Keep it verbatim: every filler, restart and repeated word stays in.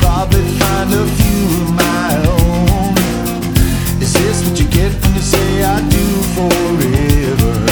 probably find a few of my own. Is this what you get when you say I do forever?